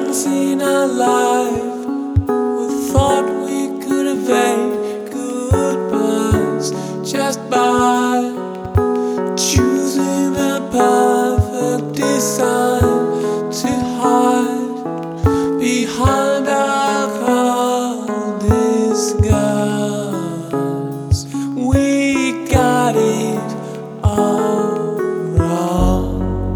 once in our life we thought we could evade goodbyes just by choosing the perfect design to hide behind our cold disguise. We got it all wrong.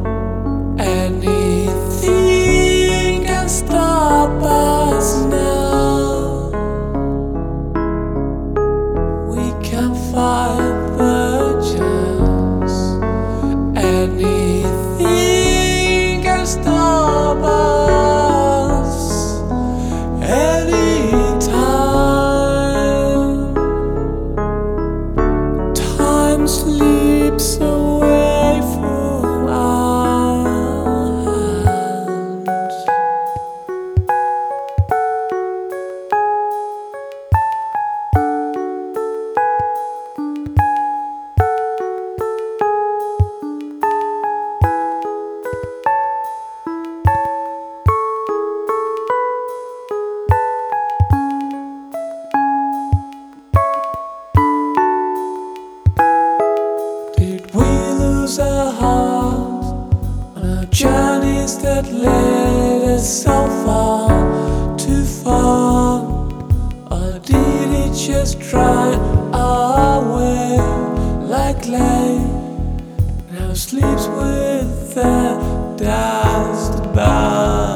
Anything can stop us now. We can find the chance. Anything can stop us anytime. Time slips away from our hands. Did we lose our hearts on our journeys that led us so far, too far? Or did it just dry our way like clay? Now sleeps with the dust about.